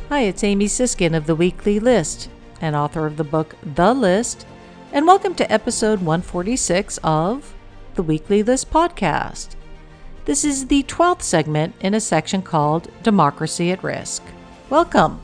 Hi, it's Amy Siskin of The Weekly List and author of the book The List, and welcome to episode 146 of the Weekly List podcast. This is the 12th segment in a section called Democracy at Risk. Welcome.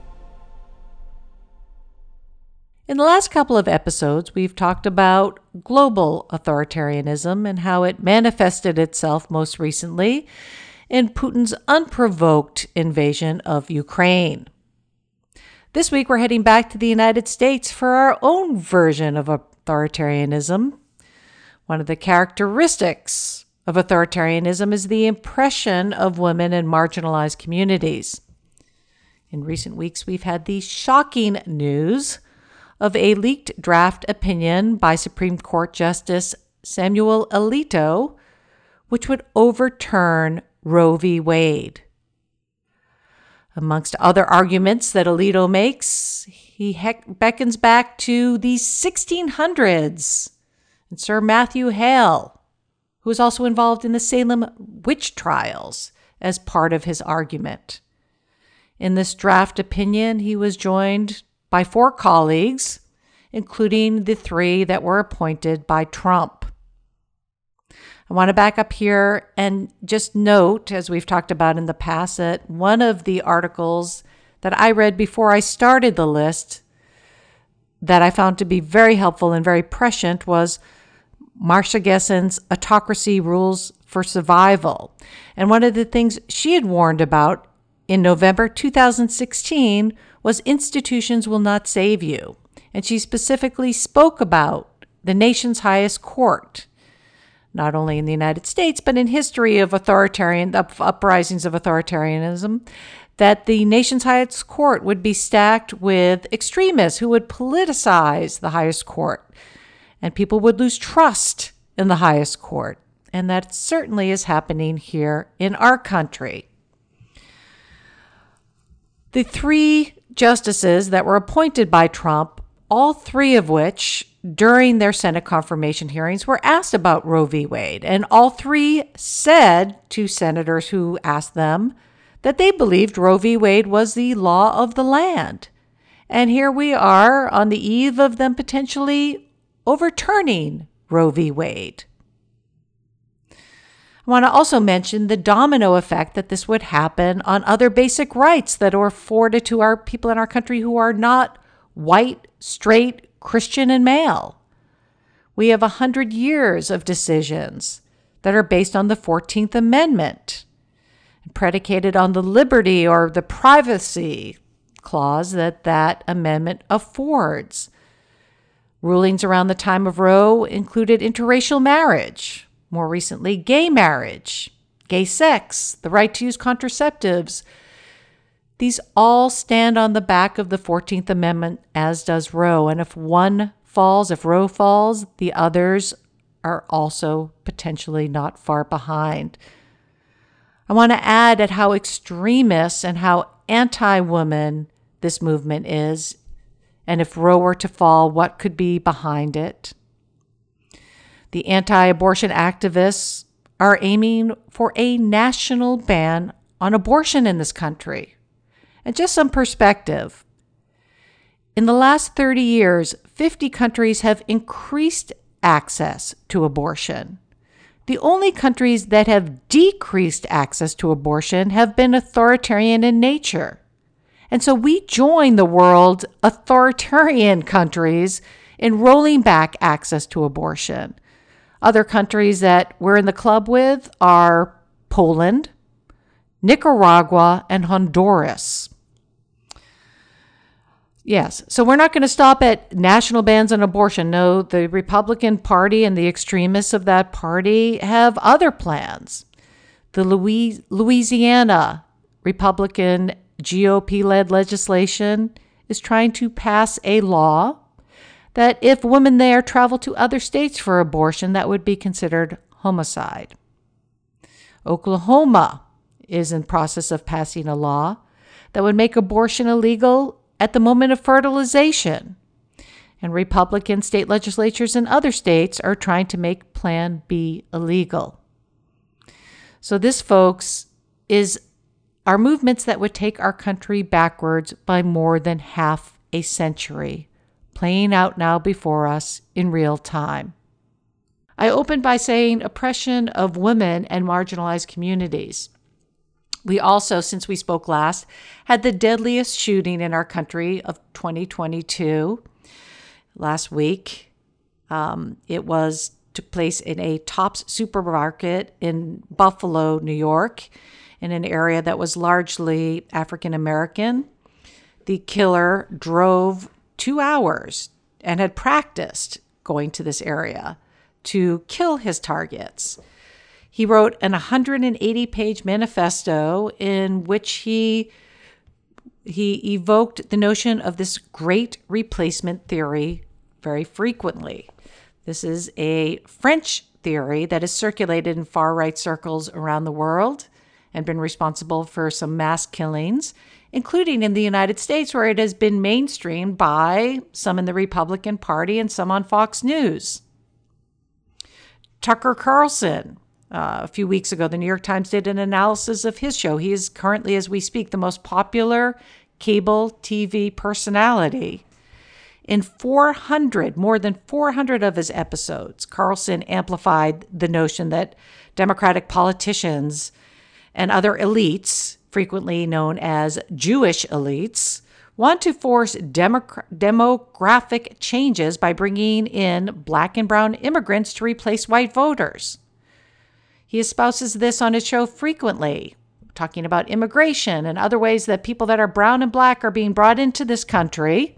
In the last couple of episodes, we've talked about global authoritarianism and how it manifested itself most recently in Putin's unprovoked invasion of Ukraine. This week, we're heading back to the United States for our own version of authoritarianism. One of the characteristics of authoritarianism is the oppression of women and marginalized communities. In recent weeks, we've had the shocking news of a leaked draft opinion by Supreme Court Justice Samuel Alito, which would overturn Roe v. Wade. Amongst other arguments that Alito makes, he beckons back to the 1600s and Sir Matthew Hale, who was also involved in the Salem witch trials, as part of his argument. In this draft opinion, he was joined by 4 colleagues, including the 3 that were appointed by Trump. I want to back up here and just note, as we've talked about in the past, that one of the articles that I read before I started the list that I found to be very helpful and very prescient was Marcia Gessen's Autocracy Rules for Survival. And one of the things she had warned about in November 2016 was institutions will not save you. And she specifically spoke about the nation's highest court, not only in the United States, but in history of uprisings of authoritarianism, that the nation's highest court would be stacked with extremists who would politicize the highest court, and people would lose trust in the highest court. And that certainly is happening here in our country. The 3 justices that were appointed by Trump, all 3 of which, during their Senate confirmation hearings, were asked about Roe v. Wade, and all 3 said to senators who asked them that they believed Roe v. Wade was the law of the land. And here we are on the eve of them potentially overturning Roe v. Wade. I want to also mention the domino effect that this would happen on other basic rights that are afforded to our people in our country who are not white, straight, Christian, and male. We have 100 years of decisions that are based on the 14th Amendment, predicated on the liberty or the privacy clause that amendment affords. Rulings around the time of Roe included interracial marriage, more recently gay marriage, gay sex, the right to use contraceptives. These all stand on the back of the 14th Amendment, as does Roe. And if Roe falls, the others are also potentially not far behind. I want to add at how extremist and how anti-woman this movement is, and if Roe were to fall, what could be behind it. The anti-abortion activists are aiming for a national ban on abortion in this country. And just some perspective. In the last 30 years, 50 countries have increased access to abortion. The only countries that have decreased access to abortion have been authoritarian in nature. And so we join the world authoritarian countries in rolling back access to abortion. Other countries that we're in the club with are Poland, Nicaragua, and Honduras. Yes, so we're not going to stop at national bans on abortion. No, the Republican Party and the extremists of that party have other plans. The Louisiana Republican GOP-led legislation is trying to pass a law that if women there travel to other states for abortion, that would be considered homicide. Oklahoma is in process of passing a law that would make abortion illegal at the moment of fertilization. And Republican state legislatures in other states are trying to make Plan B illegal. So this, folks, is are movements that would take our country backwards by more than half a century, playing out now before us in real time. I opened by saying oppression of women and marginalized communities. We also, since we spoke last, had the deadliest shooting in our country of 2022 last week. It took place in a Tops supermarket in Buffalo, New York, in an area that was largely African American. The killer drove 2 hours and had practiced going to this area to kill his targets. He wrote an 180-page manifesto in which he evoked the notion of this great replacement theory very frequently. This is a French theory that has circulated in far-right circles around the world and been responsible for some mass killings, including in the United States, where it has been mainstreamed by some in the Republican Party and some on Fox News. Tucker Carlson, a few weeks ago, the New York Times did an analysis of his show. He is currently, as we speak, the most popular cable TV personality. In more than 400 of his episodes, Carlson amplified the notion that Democratic politicians and other elites, frequently known as Jewish elites, want to force demographic changes by bringing in Black and brown immigrants to replace white voters. He espouses this on his show frequently, talking about immigration and other ways that people that are brown and Black are being brought into this country.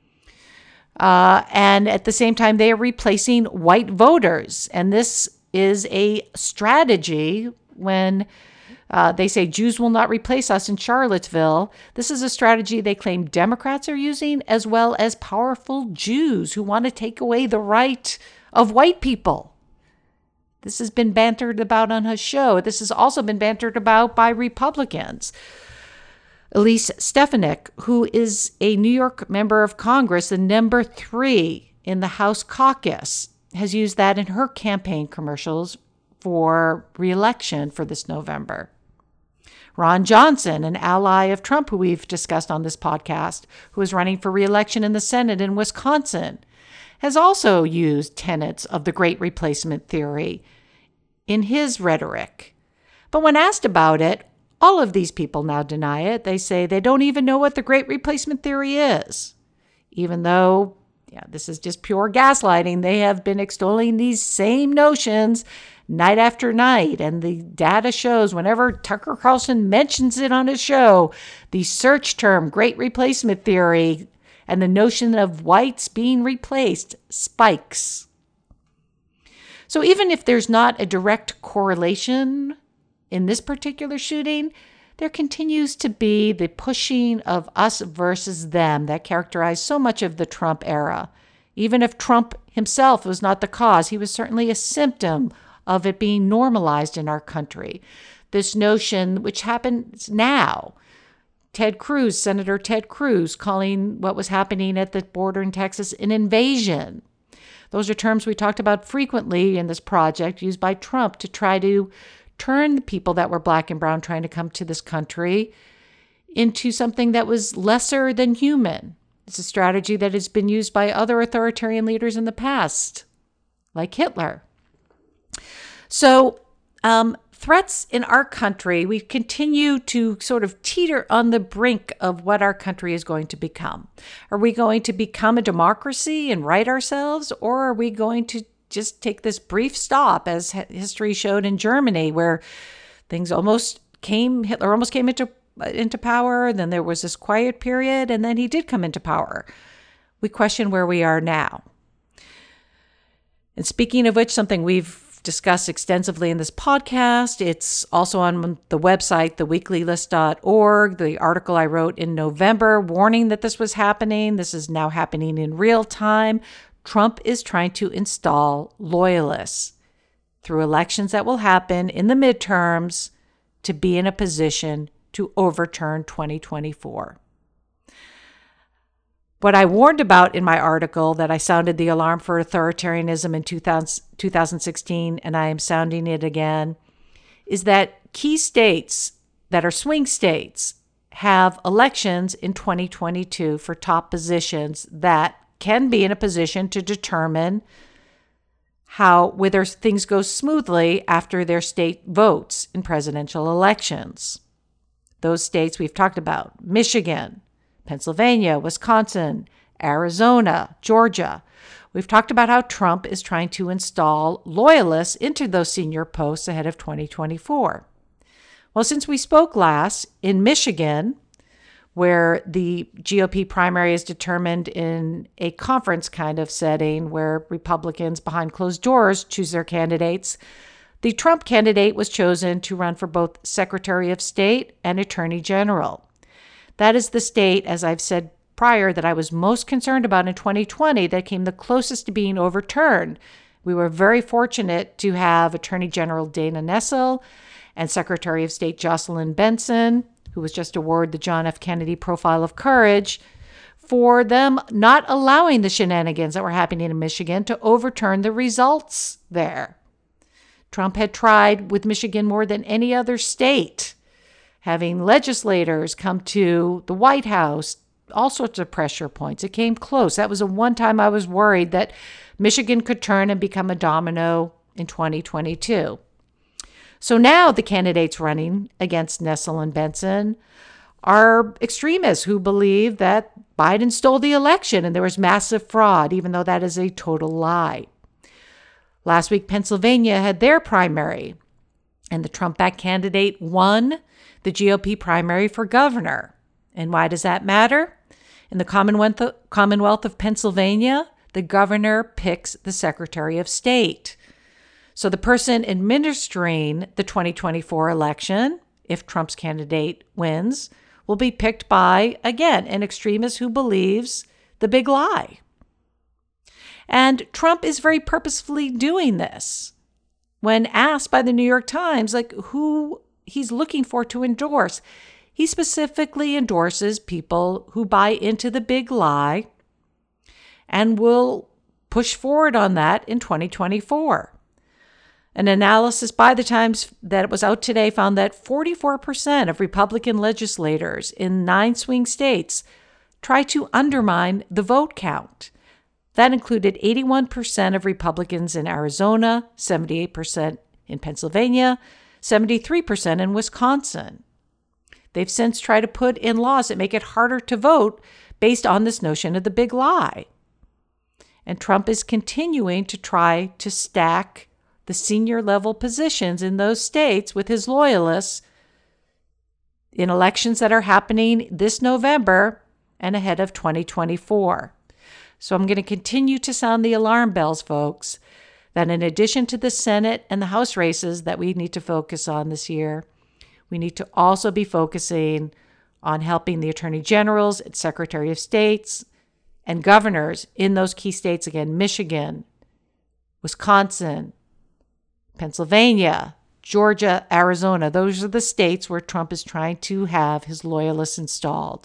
And at the same time, they are replacing white voters. And this is a strategy when they say Jews will not replace us in Charlottesville. This is a strategy they claim Democrats are using, as well as powerful Jews who want to take away the right of white people. This has been bantered about on his show. This has also been bantered about by Republicans. Elise Stefanik, who is a New York member of Congress, the number 3 in the House caucus, has used that in her campaign commercials for re-election for this November. Ron Johnson, an ally of Trump who we've discussed on this podcast, who is running for re-election in the Senate in Wisconsin, has also used tenets of the Great Replacement theory in his rhetoric. But when asked about it, all of these people now deny it. They say they don't even know what the Great Replacement theory is. Even though, this is just pure gaslighting, they have been extolling these same notions night after night. And the data shows whenever Tucker Carlson mentions it on his show, the search term Great Replacement theory and the notion of whites being replaced spikes. So even if there's not a direct correlation in this particular shooting, there continues to be the pushing of us versus them that characterized so much of the Trump era. Even if Trump himself was not the cause, he was certainly a symptom of it being normalized in our country. This notion, which happens now, Senator Ted Cruz, calling what was happening at the border in Texas an invasion. Those are terms we talked about frequently in this project, used by Trump to try to turn the people that were Black and brown trying to come to this country into something that was lesser than human. It's a strategy that has been used by other authoritarian leaders in the past, like Hitler. So threats in our country, we continue to sort of teeter on the brink of what our country is going to become. Are we going to become a democracy and right ourselves, or are we going to just take this brief stop, as history showed in Germany, where Hitler almost came into power, then there was this quiet period, and then he did come into power. We question where we are now. And speaking of which, something we've discussed extensively in this podcast, it's also on the website, theweeklylist.org, the article I wrote in November warning that this was happening. This is now happening in real time. Trump is trying to install loyalists through elections that will happen in the midterms to be in a position to overturn 2024. What I warned about in my article, that I sounded the alarm for authoritarianism in 2016, and I am sounding it again, is that key states that are swing states have elections in 2022 for top positions that can be in a position to determine whether things go smoothly after their state votes in presidential elections. Those states we've talked about: Michigan, Pennsylvania, Wisconsin, Arizona, Georgia. We've talked about how Trump is trying to install loyalists into those senior posts ahead of 2024. Well, since we spoke last, in Michigan, where the GOP primary is determined in a conference kind of setting where Republicans behind closed doors choose their candidates, the Trump candidate was chosen to run for both Secretary of State and Attorney General. That is the state, as I've said prior, that I was most concerned about in 2020 that came the closest to being overturned. We were very fortunate to have Attorney General Dana Nessel and Secretary of State Jocelyn Benson, who was just awarded the John F. Kennedy Profile of Courage, for them not allowing the shenanigans that were happening in Michigan to overturn the results there. Trump had tried with Michigan more than any other state, having legislators come to the White House, all sorts of pressure points. It came close. That was the one time I was worried that Michigan could turn and become a domino in 2022. So now the candidates running against Nessel and Benson are extremists who believe that Biden stole the election and there was massive fraud, even though that is a total lie. Last week, Pennsylvania had their primary, and the Trump-backed candidate won the GOP primary for governor. And why does that matter? In the Commonwealth of Pennsylvania, the governor picks the Secretary of State. So the person administering the 2024 election, if Trump's candidate wins, will be picked by, again, an extremist who believes the big lie. And Trump is very purposefully doing this. When asked by the New York Times, who he's looking for to endorse, he specifically endorses people who buy into the big lie and will push forward on that in 2024. An analysis by the Times that was out today found that 44% of Republican legislators in 9 swing states try to undermine the vote count. That included 81% of Republicans in Arizona, 78% in Pennsylvania, 73% in Wisconsin. They've since tried to put in laws that make it harder to vote based on this notion of the big lie. And Trump is continuing to try to stack the senior level positions in those states with his loyalists in elections that are happening this November and ahead of 2024. So I'm going to continue to sound the alarm bells, folks, that in addition to the Senate and the House races that we need to focus on this year, we need to also be focusing on helping the attorney generals, secretary of states, and governors in those key states, again, Michigan, Wisconsin, Pennsylvania, Georgia, Arizona. Those are the states where Trump is trying to have his loyalists installed.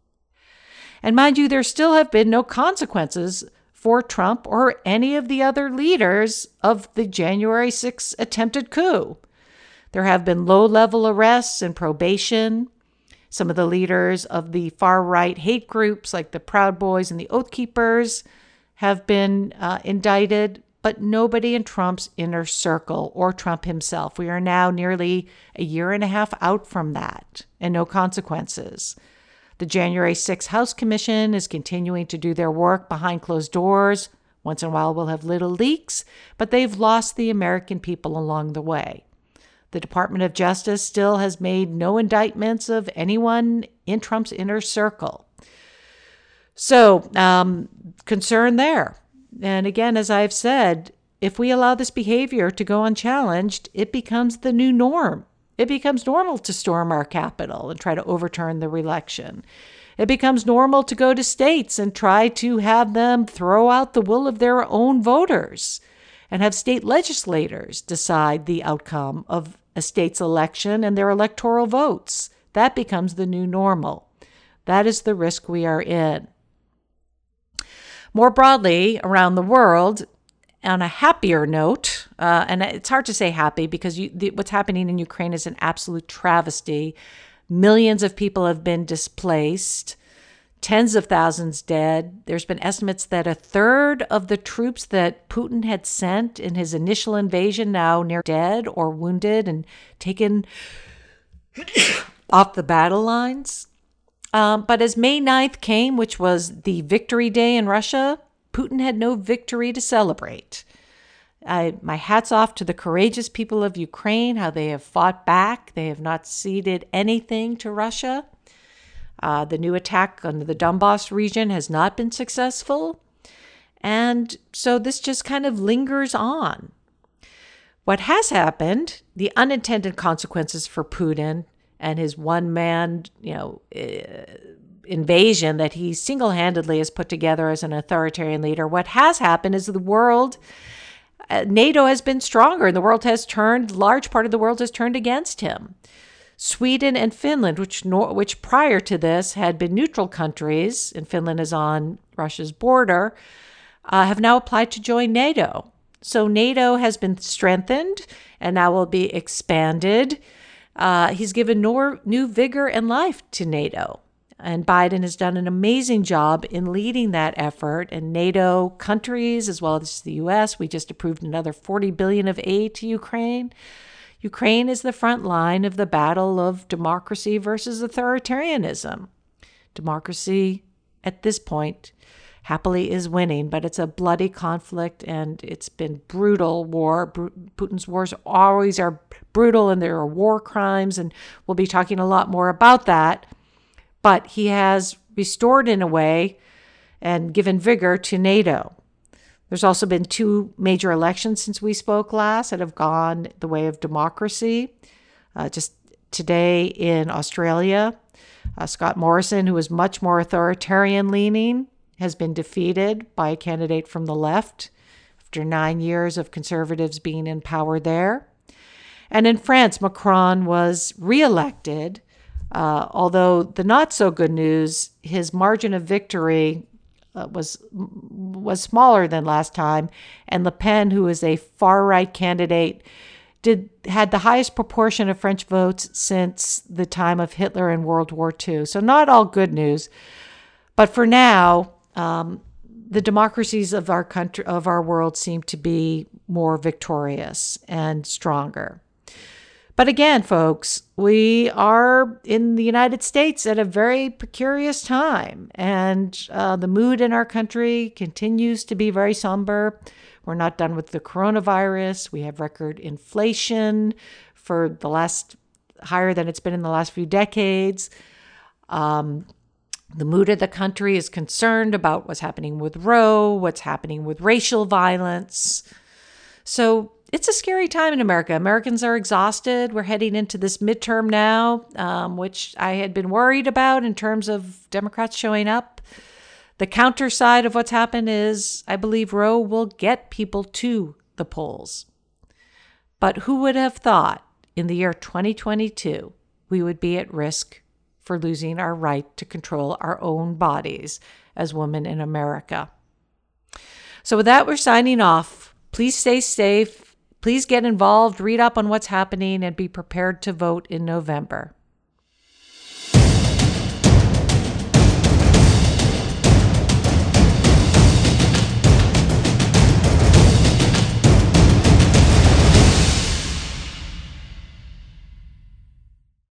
And mind you, there still have been no consequences for Trump or any of the other leaders of the January 6th attempted coup. There have been low-level arrests and probation. Some of the leaders of the far-right hate groups like the Proud Boys and the Oath Keepers have been indicted, but nobody in Trump's inner circle or Trump himself. We are now nearly a year and a half out from that and no consequences. The January 6th House Commission is continuing to do their work behind closed doors. Once in a while we'll have little leaks, but they've lost the American people along the way. The Department of Justice still has made no indictments of anyone in Trump's inner circle. So, concern there. And again, as I've said, if we allow this behavior to go unchallenged, it becomes the new norm. It becomes normal to storm our Capitol and try to overturn the election. It becomes normal to go to states and try to have them throw out the will of their own voters and have state legislators decide the outcome of a state's election and their electoral votes. That becomes the new normal. That is the risk we are in. More broadly, around the world, on a happier note, And it's hard to say happy because what's happening in Ukraine is an absolute travesty. Millions of people have been displaced, tens of thousands dead. There's been estimates that a third of the troops that Putin had sent in his initial invasion now near dead or wounded and taken off the battle lines. But as May 9th came, which was the victory day in Russia, Putin had no victory to celebrate. My hat's off to the courageous people of Ukraine, how they have fought back. They have not ceded anything to Russia. The new attack on the Donbass region has not been successful. And so this just kind of lingers on. What has happened, the unintended consequences for Putin and his one-man, invasion that he single-handedly has put together as an authoritarian leader, what has happened is the world, NATO has been stronger, and the world has turned, large part of the world has turned against him. Sweden and Finland, which prior to this had been neutral countries, and Finland is on Russia's border, have now applied to join NATO. So NATO has been strengthened and now will be expanded. He's given new vigor and life to NATO. And Biden has done an amazing job in leading that effort. And NATO countries, as well as the U.S., we just approved another $40 billion of aid to Ukraine. Ukraine is the front line of the battle of democracy versus authoritarianism. Democracy, at this point, happily is winning, but it's a bloody conflict and it's been brutal war. Putin's wars always are brutal and there are war crimes, and we'll be talking a lot more about that. But he has restored in a way and given vigor to NATO. There's also been 2 major elections since we spoke last that have gone the way of democracy. Just today in Australia, Scott Morrison, who is much more authoritarian leaning, has been defeated by a candidate from the left after 9 years of conservatives being in power there. And in France, Macron was reelected, although the not so good news, his margin of victory was smaller than last time, and Le Pen, who is a far-right candidate, had the highest proportion of French votes since the time of Hitler in World War II. So not all good news, but for now, the democracies of our country, of our world, seem to be more victorious and stronger. But again, folks, we are in the United States at a very precarious time, and the mood in our country continues to be very somber. We're not done with the coronavirus. We have record inflation for the last higher than it's been in the last few decades. The mood of the country is concerned about what's happening with Roe, what's happening with racial violence. So it's a scary time in America. Americans are exhausted. We're heading into this midterm now, which I had been worried about in terms of Democrats showing up. The counter side of what's happened is I believe Roe will get people to the polls. But who would have thought in the year 2022 we would be at risk for losing our right to control our own bodies as women in America? So with that, we're signing off. Please stay safe. Please get involved, read up on what's happening, and be prepared to vote in November.